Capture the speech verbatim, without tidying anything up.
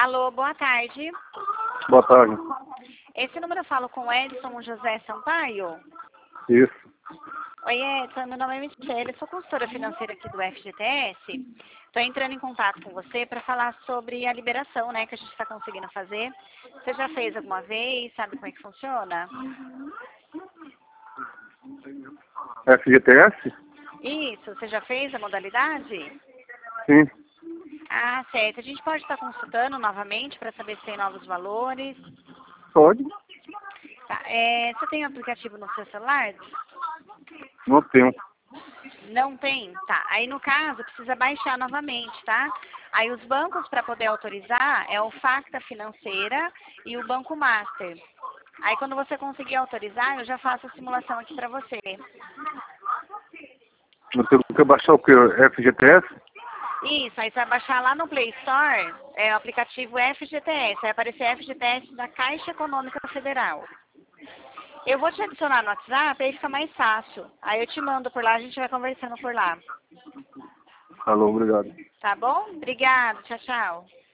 Alô, boa tarde. Boa tarde. Esse número eu falo com Edson José Sampaio? Isso. Oi, Edson, meu nome é Michele, sou consultora financeira aqui do F G T S. Estou entrando em contato com você para falar sobre a liberação, né, que a gente está conseguindo fazer. Você já fez alguma vez? Sabe como é que funciona? F G T S? Isso, você já fez a modalidade? Sim. Ah, certo. A gente pode estar consultando novamente para saber se tem novos valores. Pode? Tá, é, você tem o aplicativo no seu celular? Não tenho. Não tem? Tá. Aí, no caso, precisa baixar novamente, tá? Aí, os bancos para poder autorizar é o Facta Financeira e o Banco Master. Aí, quando você conseguir autorizar, eu já faço a simulação aqui para você. Não tenho que baixar o que? F G T S? Isso, aí você vai baixar lá no Play Store, é o aplicativo F G T S, vai aparecer F G T S da Caixa Econômica Federal. Eu vou te adicionar no WhatsApp, aí fica mais fácil. Aí eu te mando por lá, a gente vai conversando por lá. Alô, obrigado. Tá bom? Obrigada, tchau, tchau.